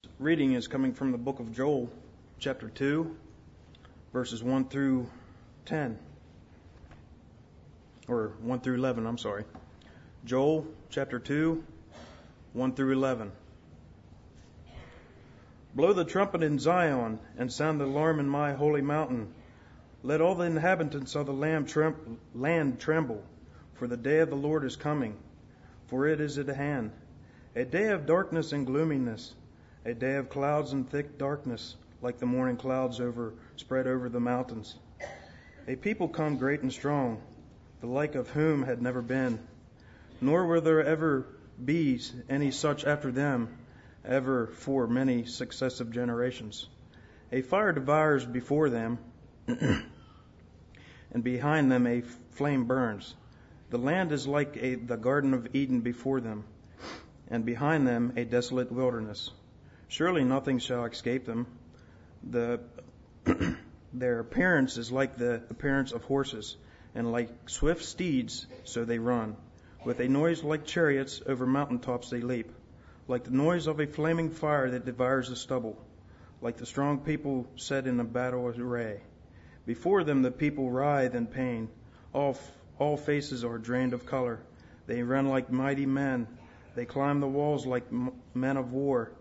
Reading is coming from the book of Joel, chapter 2, verses 1 through 10. Or 1 through 11, I'm sorry. Joel, chapter 2, 1 through 11. Blow the trumpet in Zion, and sound the alarm in my holy mountain. Let all the inhabitants of the land tremble, for the day of the Lord is coming, for it is at hand. A day of darkness and gloominess, a day of clouds and thick darkness, like the morning clouds spread over the mountains. A people come great and strong, the like of whom had never been, nor will there ever be any such after them, ever for many successive generations. A fire devours before them, and behind them a flame burns. The land is like the Garden of Eden before them, and behind them a desolate wilderness. Surely nothing shall escape them. Their appearance is like the appearance of horses, and like swift steeds, so they run. With a noise like chariots, over mountaintops they leap, like the noise of a flaming fire that devours the stubble, like the strong people set in a battle array. Before them the people writhe in pain. All faces are drained of color. They run like mighty men. They climb the walls like men of war.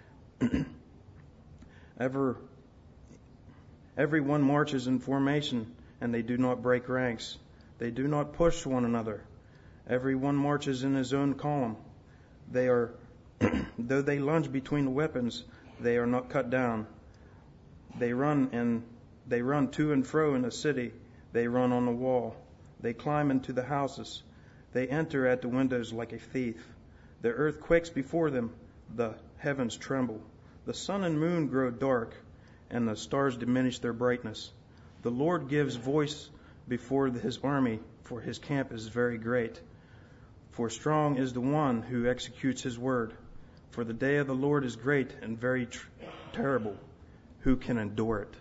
Everyone marches in formation, and they do not break ranks. They do not push one another. Everyone marches in his own column. Though they lunge between the weapons, they are not cut down. They run to and fro in the city. They run on the wall. They climb into the houses. They enter at the windows like a thief. The earth quakes before them. The heavens tremble. The sun and moon grow dark, and the stars diminish their brightness. The Lord gives voice before his army, for his camp is very great. For strong is the one who executes his word. For the day of the Lord is great and very terrible. Who can endure it?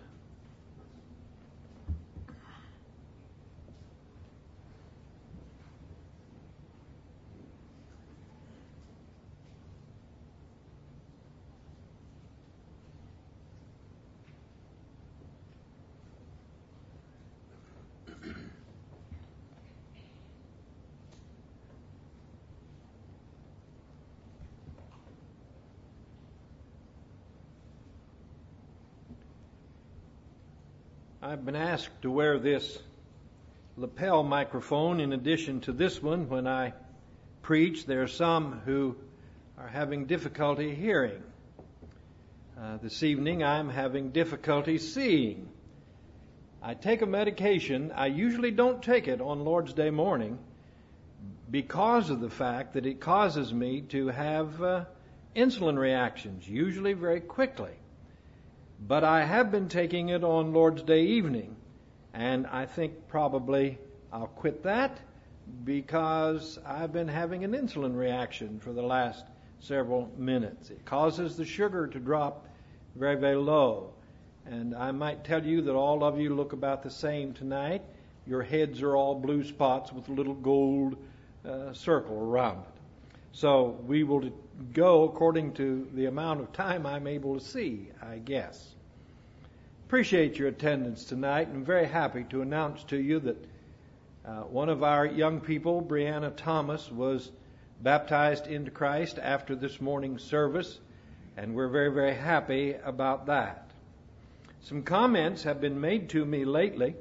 I've been asked to wear this lapel microphone in addition to this one when I preach. There are some who are having difficulty hearing. This evening I'm having difficulty seeing. I take a medication. I usually don't take it on Lord's Day morning because of the fact that it causes me to have insulin reactions, usually very quickly. But I have been taking it on Lord's Day evening, and I think probably I'll quit that because I've been having an insulin reaction for the last several minutes. It causes the sugar to drop very, very low. And I might tell you that all of you look about the same tonight. Your heads are all blue spots with a little gold circle around it. So we will go according to the amount of time I'm able to see, I guess. Appreciate your attendance tonight, and I'm very happy to announce to you that one of our young people, Brianna Thomas, was baptized into Christ after this morning's service, and we're very, very happy about that. Some comments have been made to me lately.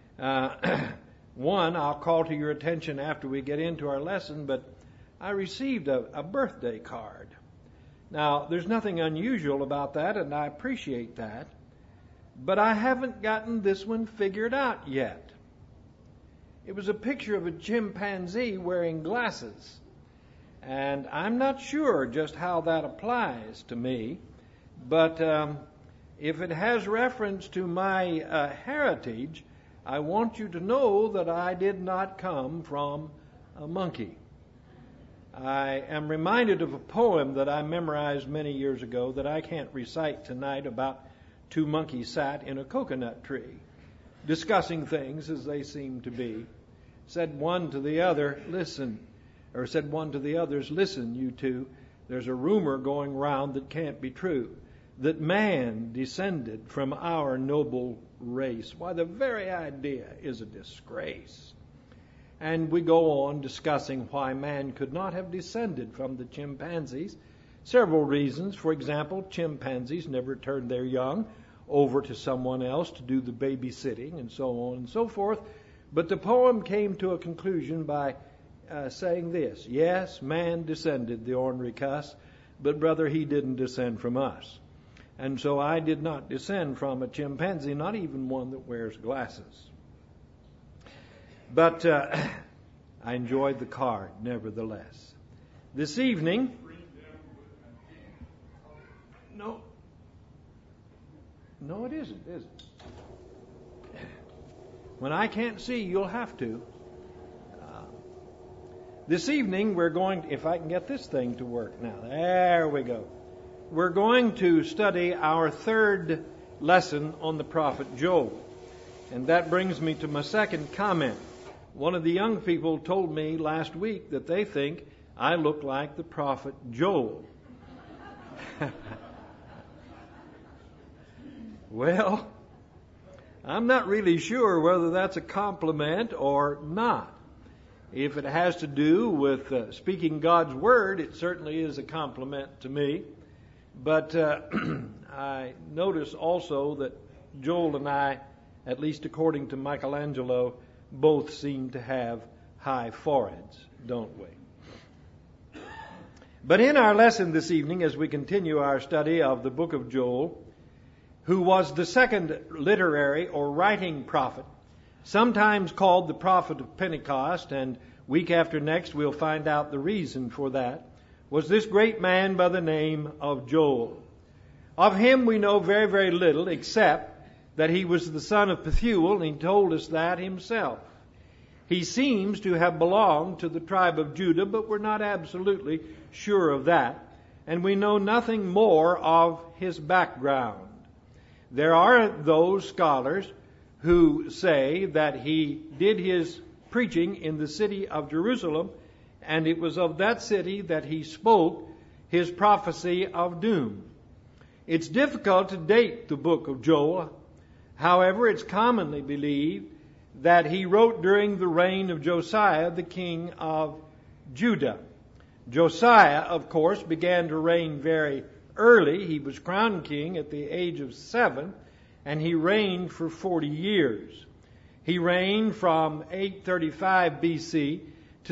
One, I'll call to your attention after we get into our lesson, but I received a birthday card. Now, there's nothing unusual about that, and I appreciate that. But I haven't gotten this one figured out yet. It was a picture of a chimpanzee wearing glasses. And I'm not sure just how that applies to me. But if it has reference to my heritage, I want you to know that I did not come from a monkey. I am reminded of a poem that I memorized many years ago that I can't recite tonight about two monkeys sat in a coconut tree, discussing things as they seem to be. Said one to the other, listen, you two, There's a rumor going round that can't be true, that man descended from our noble race. Why, the very idea is a disgrace. And we go on discussing why man could not have descended from the chimpanzees. Several reasons. For example, chimpanzees never turned their young over to someone else to do the babysitting and so on and so forth. But the poem came to a conclusion by saying this: yes, man descended the ornery cuss, but brother, he didn't descend from us. And so I did not descend from a chimpanzee, not even one that wears glasses. But I enjoyed the card, nevertheless. This evening... No, it isn't, is it? When I can't see, you'll have to. This evening, we're going... if I can get this thing to work now. There we go. We're going to study our third lesson on the prophet Joel. And that brings me to my second comment. One of the young people told me last week that they think I look like the prophet Joel. Well, I'm not really sure whether that's a compliment or not. If it has to do with speaking God's word, it certainly is a compliment to me. But I notice also that Joel and I, at least according to Michelangelo, both seem to have high foreheads, don't we? But in our lesson this evening, as we continue our study of the book of Joel, who was the second literary or writing prophet, sometimes called the prophet of Pentecost, and week after next we'll find out the reason for that, was this great man by the name of Joel. Of him we know very, very little, except that he was the son of Pethuel, and he told us that himself. He seems to have belonged to the tribe of Judah, but we're not absolutely sure of that. And we know nothing more of his background. There are those scholars who say that he did his preaching in the city of Jerusalem, and it was of that city that he spoke his prophecy of doom. It's difficult to date the book of Joel. However, it's commonly believed that he wrote during the reign of Josiah, the king of Judah. Josiah, of course, began to reign very early. He was crowned king at the age of 7, and he reigned for 40 years. He reigned from 835 BC to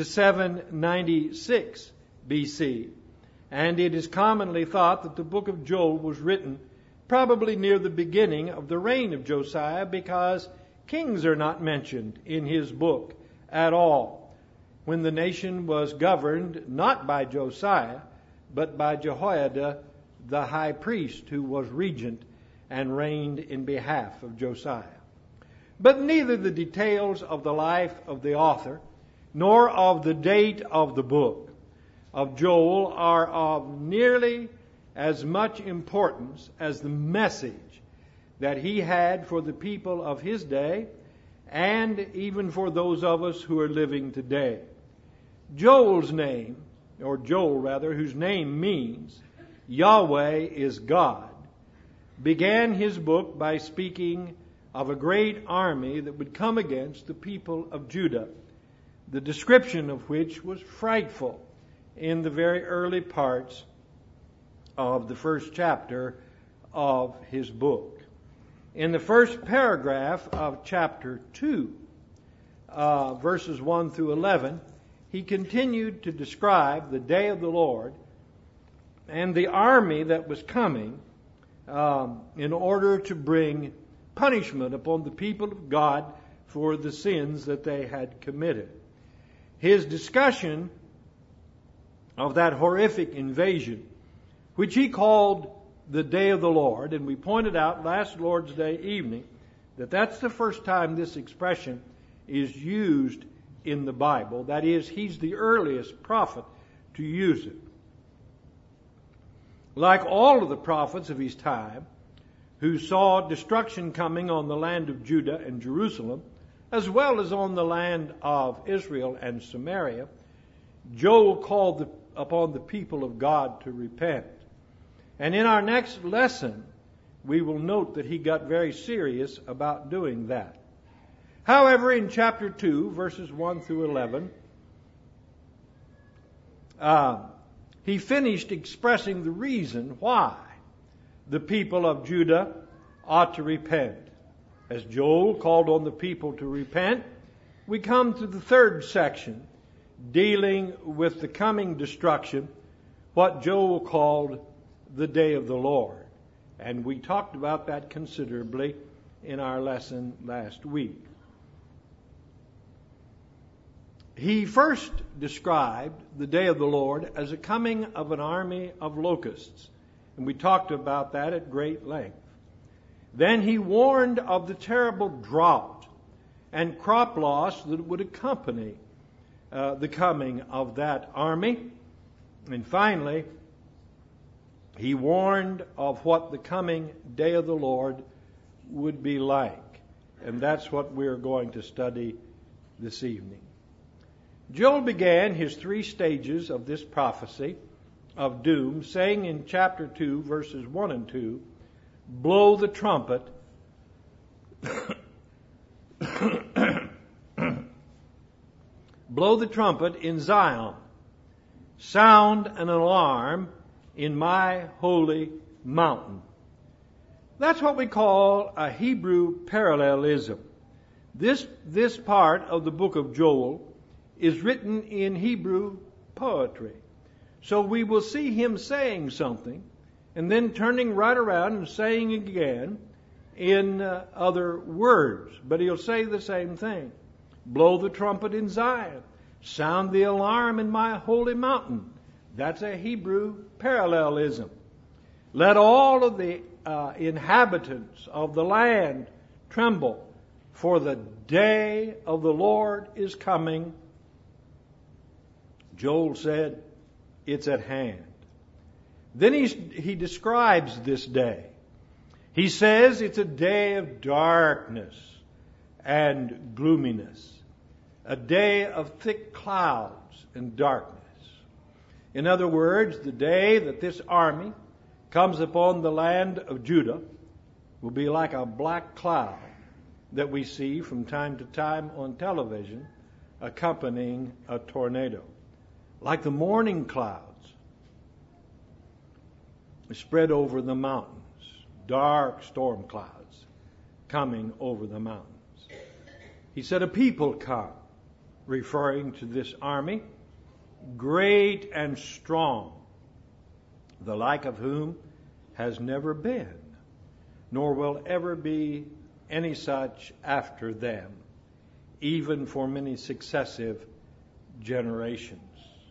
796 BC. And it is commonly thought that the book of Joel was written probably near the beginning of the reign of Josiah, because kings are not mentioned in his book at all, when the nation was governed not by Josiah, but by Jehoiada, the high priest, who was regent and reigned in behalf of Josiah. But neither the details of the life of the author nor of the date of the book of Joel are of nearly as much importance as the message that he had for the people of his day, and even for those of us who are living today. Joel's name, or Joel rather, whose name means Yahweh is God, began his book by speaking of a great army that would come against the people of Judah, the description of which was frightful in the very early parts of the first chapter of his book. In the first paragraph of chapter 2, verses 1 through 11, he continued to describe the day of the Lord and the army that was coming in order to bring punishment upon the people of God for the sins that they had committed. His discussion of that horrific invasion, which he called the day of the Lord, and we pointed out last Lord's Day evening that that's the first time this expression is used in the Bible. That is, he's the earliest prophet to use it. Like all of the prophets of his time, who saw destruction coming on the land of Judah and Jerusalem, as well as on the land of Israel and Samaria, Joel called upon the people of God to repent. And in our next lesson, we will note that he got very serious about doing that. However, in chapter 2, verses 1 through 11, he finished expressing the reason why the people of Judah ought to repent. As Joel called on the people to repent, we come to the third section, dealing with the coming destruction, what Joel called the day of the Lord. And we talked about that considerably in our lesson last week. He first described the day of the Lord as a coming of an army of locusts. And we talked about that at great length. Then he warned of the terrible drought and crop loss that would accompany the coming of that army. And finally, he warned of what the coming day of the Lord would be like. And that's what we're going to study this evening. Joel began his 3 stages of this prophecy of doom, saying in chapter 2, verses 1 and 2, "Blow the trumpet." "Blow the trumpet in Zion. Sound an alarm in my holy mountain." That's what we call a Hebrew parallelism. This part of the book of Joel is written in Hebrew poetry. So we will see him saying something and then turning right around and saying again in other words. But he'll say the same thing. Blow the trumpet in Zion. Sound the alarm in my holy mountain. That's a Hebrew parallelism. Let all of the inhabitants of the land tremble, for the day of the Lord is coming. Joel said, it's at hand. Then he describes this day. He says it's a day of darkness and gloominess, a day of thick clouds and darkness. In other words, the day that this army comes upon the land of Judah will be like a black cloud that we see from time to time on television accompanying a tornado. Like the morning clouds spread over the mountains, dark storm clouds coming over the mountains. He said, a people come, referring to this army, great and strong, the like of whom has never been, nor will ever be any such after them, even for many successive generations.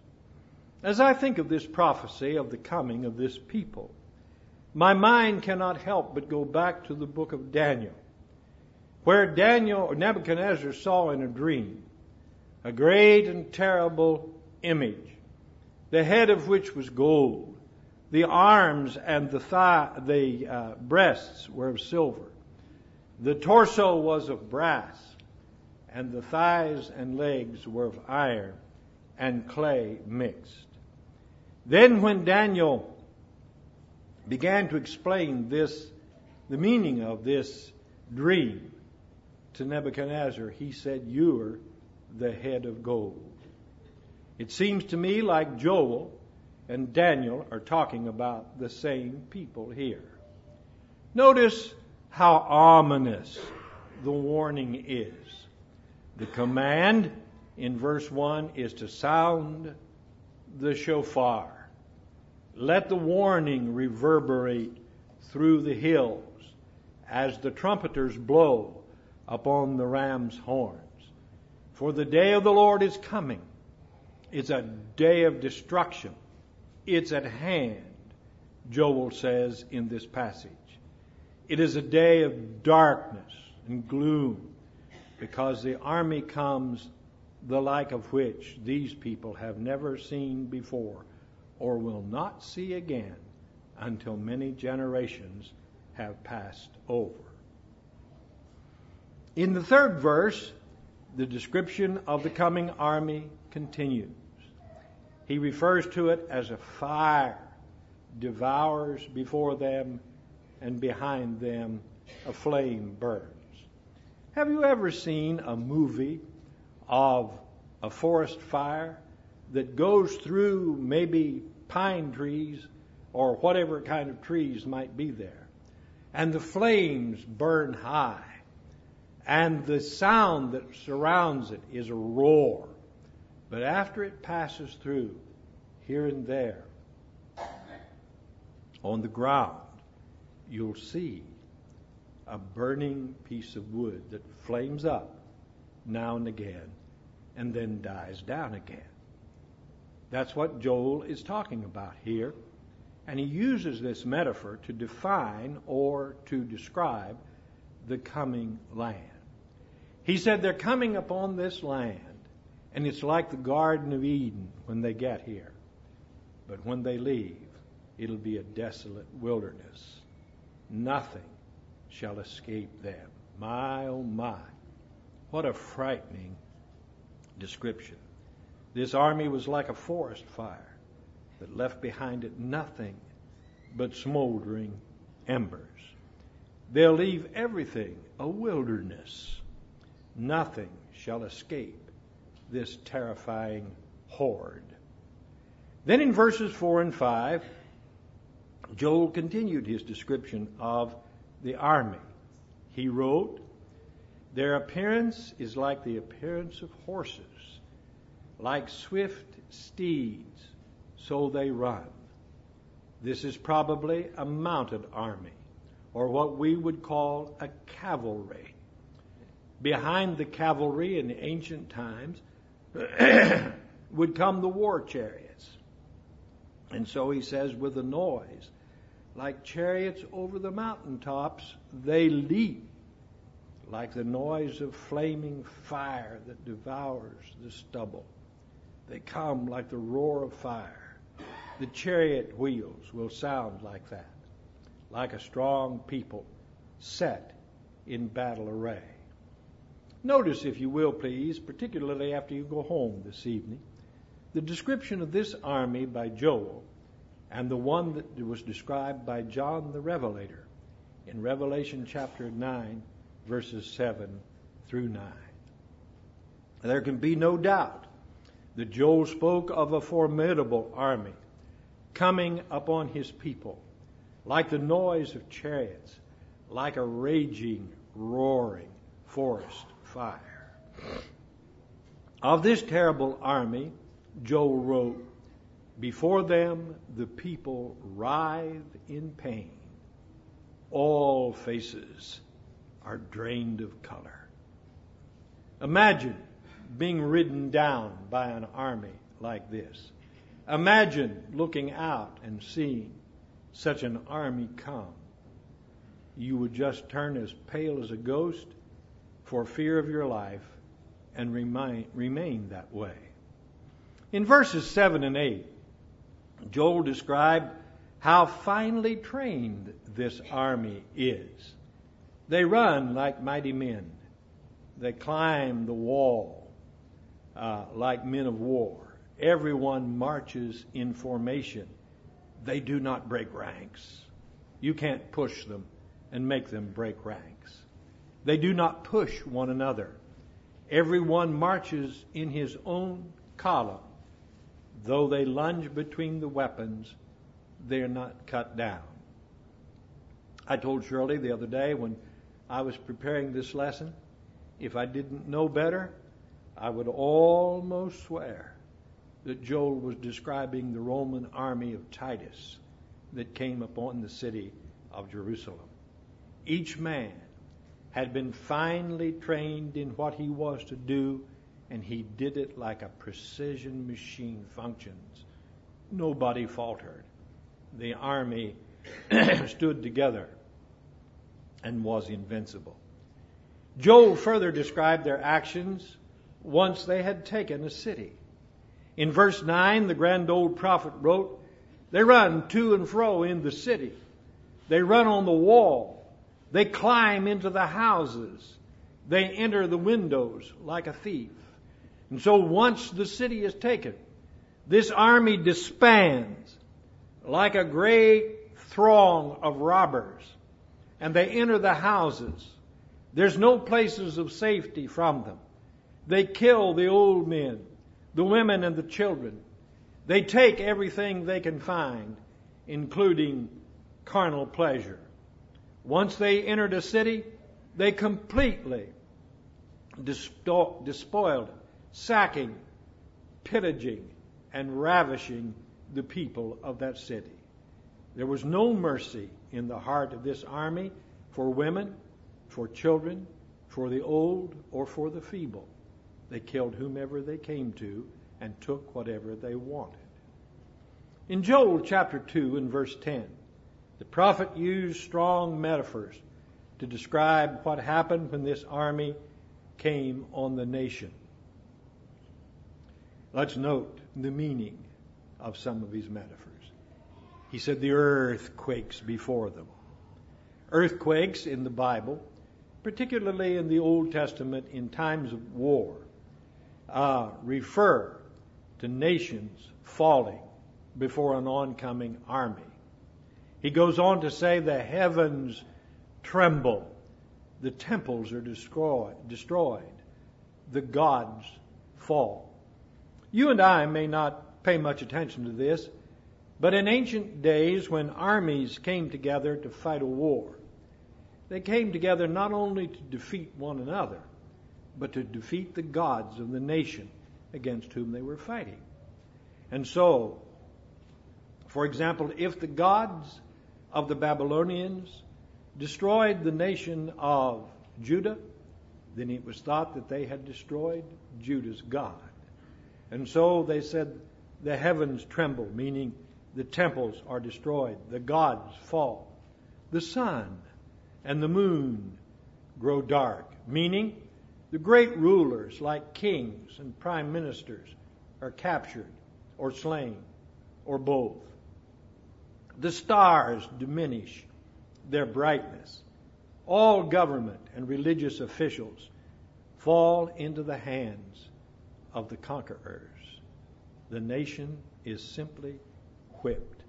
As I think of this prophecy of the coming of this people, my mind cannot help but go back to the book of Daniel, where Nebuchadnezzar saw in a dream a great and terrible image, the head of which was gold, the arms and the breasts were of silver, the torso was of brass, and the thighs and legs were of iron and clay mixed. Then when Daniel began to explain the meaning of this dream to Nebuchadnezzar, he said, "You're the head of gold." It seems to me like Joel and Daniel are talking about the same people here. Notice how ominous the warning is. The command in verse 1 is to sound the shofar. Let the warning reverberate through the hills as the trumpeters blow upon the ram's horns. For the day of the Lord is coming. It's a day of destruction. It's at hand, Joel says in this passage. It is a day of darkness and gloom, because the army comes the like of which these people have never seen before or will not see again until many generations have passed over. In the third verse, the description of the coming army continues. He refers to it as a fire devours before them, and behind them a flame burns. Have you ever seen a movie of a forest fire that goes through maybe pine trees or whatever kind of trees might be there, and the flames burn high, and the sound that surrounds it is a roar, but after it passes through, here and there on the ground, you'll see a burning piece of wood that flames up now and again and then dies down again. That's what Joel is talking about here. And he uses this metaphor to define or to describe the coming land. He said they're coming upon this land, and it's like the Garden of Eden when they get here. But when they leave, it'll be a desolate wilderness. Nothing shall escape them. My, oh my. What a frightening description. This army was like a forest fire that left behind it nothing but smoldering embers. They'll leave everything a wilderness. Nothing shall escape this terrifying horde. Then in verses 4 and 5, Joel continued his description of the army. He wrote, "Their appearance is like the appearance of horses, like swift steeds, so they run." This is probably a mounted army, or what we would call a cavalry. Behind the cavalry in the ancient times would come the war chariots. And so he says, with a noise, like chariots over the mountaintops, they leap, like the noise of flaming fire that devours the stubble. They come like the roar of fire. The chariot wheels will sound like that, like a strong people set in battle array. Notice, if you will, please, particularly after you go home this evening, the description of this army by Joel and the one that was described by John the Revelator in Revelation chapter 9, verses 7 through 9. There can be no doubt that Joel spoke of a formidable army coming upon his people, like the noise of chariots, like a raging, roaring forest fire. Of this terrible army, Joel wrote, "Before them the people writhe in pain. All faces are drained of color." Imagine being ridden down by an army like this. Imagine looking out and seeing such an army come. You would just turn as pale as a ghost for fear of your life and remain that way. In verses 7 and 8, Joel described how finely trained this army is. They run like mighty men. They climb the wall like men of war. Everyone marches in formation. They do not break ranks. You can't push them and make them break ranks. They do not push one another. Everyone marches in his own column. Though they lunge between the weapons, they're not cut down. I told Shirley the other day when I was preparing this lesson, if I didn't know better, I would almost swear that Joel was describing the Roman army of Titus that came upon the city of Jerusalem. Each man had been finely trained in what he was to do, and he did it like a precision machine functions. Nobody faltered. The army stood together and was invincible. Joel further described their actions once they had taken a city. In verse 9, the grand old prophet wrote, "They run to and fro in the city. They run on the wall. They climb into the houses. They enter the windows like a thief." And so once the city is taken, This army disbands like a great throng of robbers, and they enter the houses. There's no places of safety from them. They kill the old men, the women, and the children. They take everything they can find, including carnal pleasure. Once they entered a city, they completely despoiled, sacking, pillaging, and ravishing the people of that city. There was no mercy in the heart of this army for women, for children, for the old, or for the feeble. They killed whomever they came to and took whatever they wanted. In Joel chapter 2 and verse 10, the prophet used strong metaphors to describe what happened when this army came on the nation. Let's note the meaning of some of his metaphors. He said the earth quakes before them. Earthquakes in the Bible, particularly in the Old Testament in times of war, refer to nations falling before an oncoming army. He goes on to say the heavens tremble, the temples are destroyed, the gods fall. You and I may not pay much attention to this, but in ancient days when armies came together to fight a war, they came together not only to defeat one another, but to defeat the gods of the nation against whom they were fighting. And so, for example, if the gods of the Babylonians destroyed the nation of Judah, then it was thought that they had destroyed Judah's God. And so they said the heavens tremble, meaning the temples are destroyed, the gods fall. The sun and the moon grow dark, meaning the great rulers like kings and prime ministers are captured or slain or both. The stars diminish their brightness. All government and religious officials fall into the hands of the conquerors. The nation is simply whipped.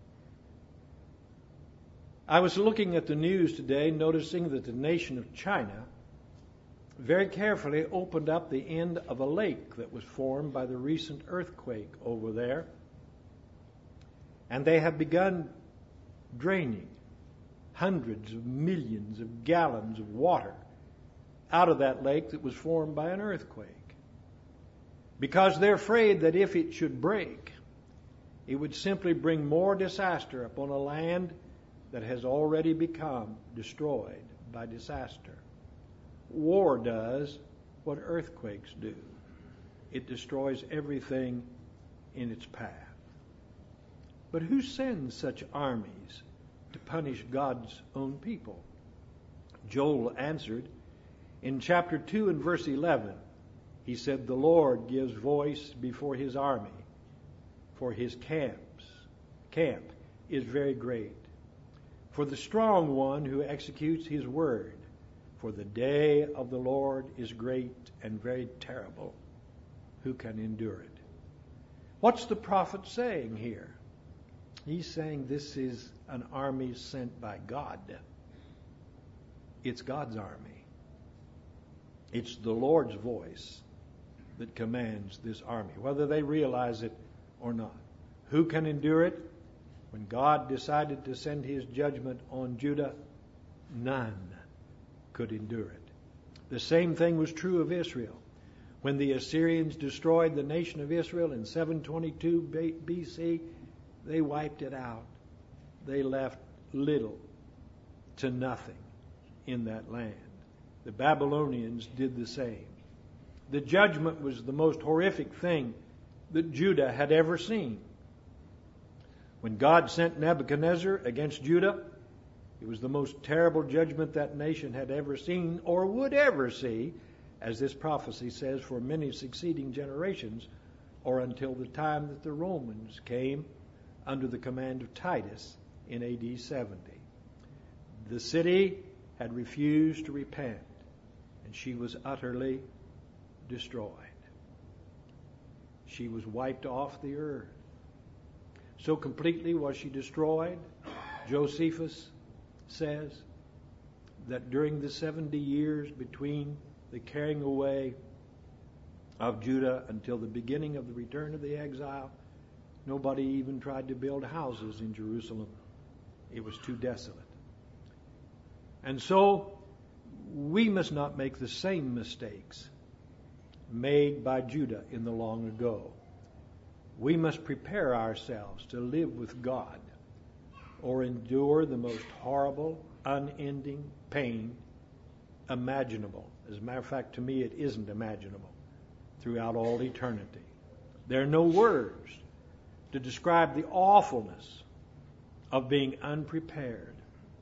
I was looking at the news today, noticing that the nation of China very carefully opened up the end of a lake that was formed by the recent earthquake over there. And they have begun draining hundreds of millions of gallons of water out of that lake that was formed by an earthquake. Because they're afraid that if it should break, it would simply bring more disaster upon a land that has already become destroyed by disaster. War does what earthquakes do. It destroys everything in its path. But who sends such armies to punish God's own people? Joel answered in chapter 2 and verse 11. He said, the Lord gives voice before his army, for his camp is very great. For the strong one who executes his word, for the day of the Lord is great and very terrible. Who can endure it? What's the prophet saying here? He's saying this is an army sent by God. It's God's army. It's the Lord's voice that commands this army, whether they realize it or not. Who can endure it? When God decided to send his judgment on Judah, none could endure it. The same thing was true of Israel. When the Assyrians destroyed the nation of Israel in 722 BC, they wiped it out. They left little to nothing in that land. The Babylonians did the same. The judgment was the most horrific thing that Judah had ever seen. When God sent Nebuchadnezzar against Judah, it was the most terrible judgment that nation had ever seen or would ever see, as this prophecy says, for many succeeding generations, or until the time that the Romans came under the command of Titus in AD 70. The city had refused to repent, and she was utterly destroyed. she was wiped off the earth. So completely was she destroyed, Josephus says, that during the 70 years between the carrying away of Judah until the beginning of the return of the exile, nobody even tried to build houses in Jerusalem. It was too desolate. And so we must not make the same mistakes made by Judah in the long ago. We must prepare ourselves to live with God or endure the most horrible, unending pain imaginable. As a matter of fact, to me, it isn't imaginable throughout all eternity. There are no words to describe the awfulness of being unprepared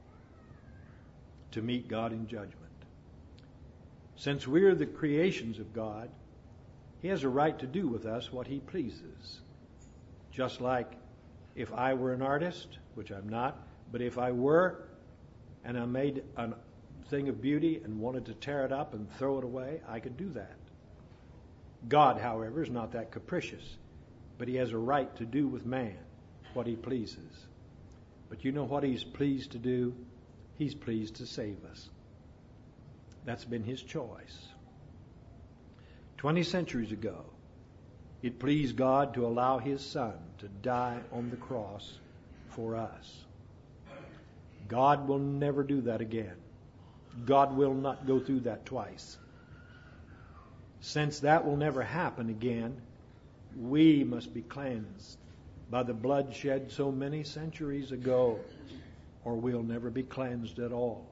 to meet God in judgment. Since we're the creations of God, He has a right to do with us what He pleases. Just like if I were an artist, which I'm not, but if I were, and I made a thing of beauty and wanted to tear it up and throw it away, I could do that. God, however, is not that capricious, but He has a right to do with man what He pleases. But you know what He's pleased to do? He's pleased to save us. That's been His choice. 20 centuries ago, it pleased God to allow His Son to die on the cross for us. God will never do that again. God will not go through that twice. Since that will never happen again, we must be cleansed by the blood shed so many centuries ago, or we'll never be cleansed at all.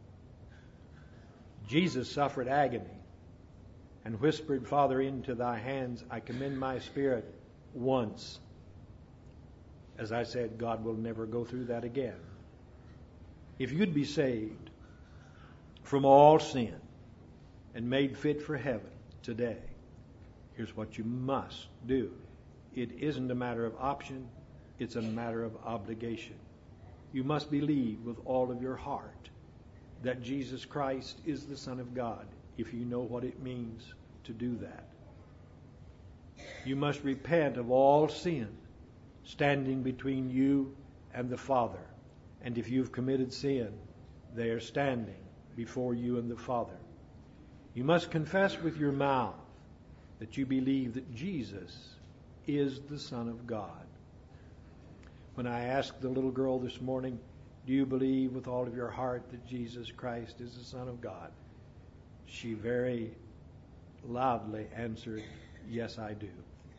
Jesus suffered agony and whispered, "Father, into thy hands I commend my spirit," once. As I said, God will never go through that again. If you'd be saved from all sin and made fit for heaven today, here's what you must do. It isn't a matter of option, it's a matter of obligation. You must believe with all of your heart that Jesus Christ is the Son of God, if you know what it means to do that. You must repent of all sin standing between you and the Father. And if you've committed sin, they are standing before you and the Father. You must confess with your mouth that you believe that Jesus is the Son of God. When I asked the little girl this morning, "Do you believe with all of your heart that Jesus Christ is the Son of God?" she very loudly answered, "Yes, I do."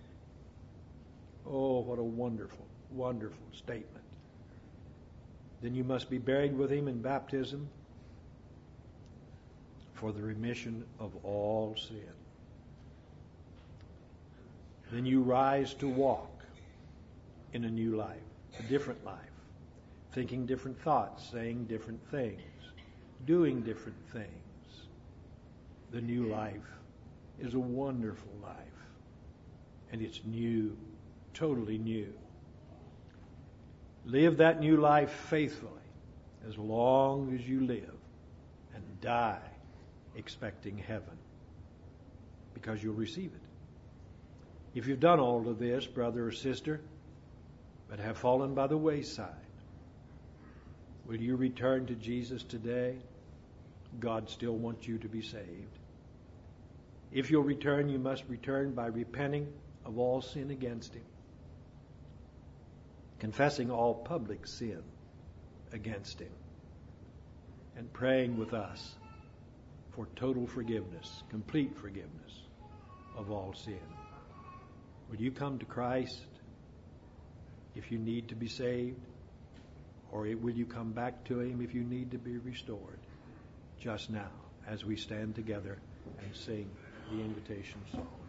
Oh, what a wonderful, wonderful statement. Then you must be buried with Him in baptism for the remission of all sin. Then you rise to walk in a new life, a different life, thinking different thoughts, saying different things, doing different things. The new life is a wonderful life, and it's new, totally new. Live that new life faithfully as long as you live, and die expecting heaven, because you'll receive it. If you've done all of this, brother or sister, but have fallen by the wayside, will you return to Jesus today? God still wants you to be saved. If you'll return, you must return by repenting of all sin against Him, confessing all public sin against Him, and praying with us for total forgiveness, complete forgiveness of all sin. Will you come to Christ if you need to be saved? Or will you come back to Him if you need to be restored? Just now, as we stand together and sing the invitation song.